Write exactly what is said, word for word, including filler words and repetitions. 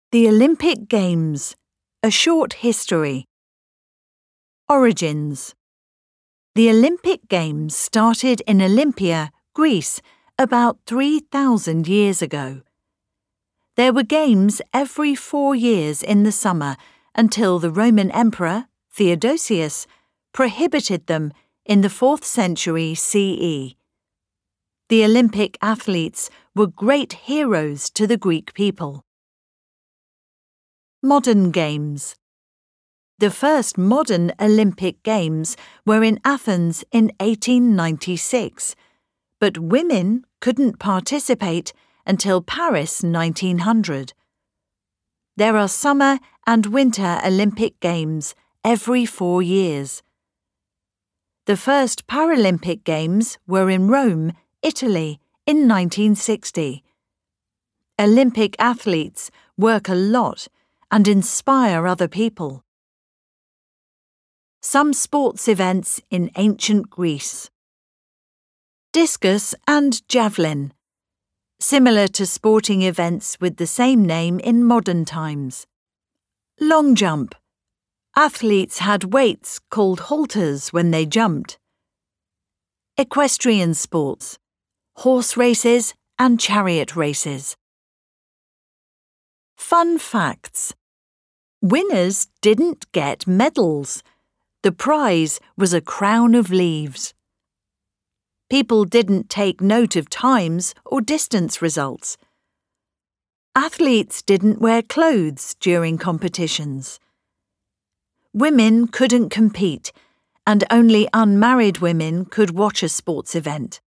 The Olympic Games, a short history. Origins. The Olympic Games started in Olympia, Greece, about three thousand years ago. There were games every four years in the summer until the Roman Emperor, Theodosius, prohibited them in the fourth century C E. The Olympic athletes were great heroes to the Greek people. Modern Games. The first modern Olympic Games were in Athens in eighteen ninety-six, but women couldn't participate until Paris nineteen hundred. There are summer and winter Olympic Games every four years. The first Paralympic Games were in Rome, Italy, in nineteen sixty. Olympic athletes work a lot and inspire other people. Some sports events in ancient Greece. Discus and javelin, similar to sporting events with the same name in modern times. Long jump. Athletes had weights called halters when they jumped. Equestrian sports, horse races and chariot races. Fun facts. Winners didn't get medals. The prize was a crown of leaves. People didn't take note of times or distance results. Athletes didn't wear clothes during competitions. Women couldn't compete, and only unmarried women could watch a sports event.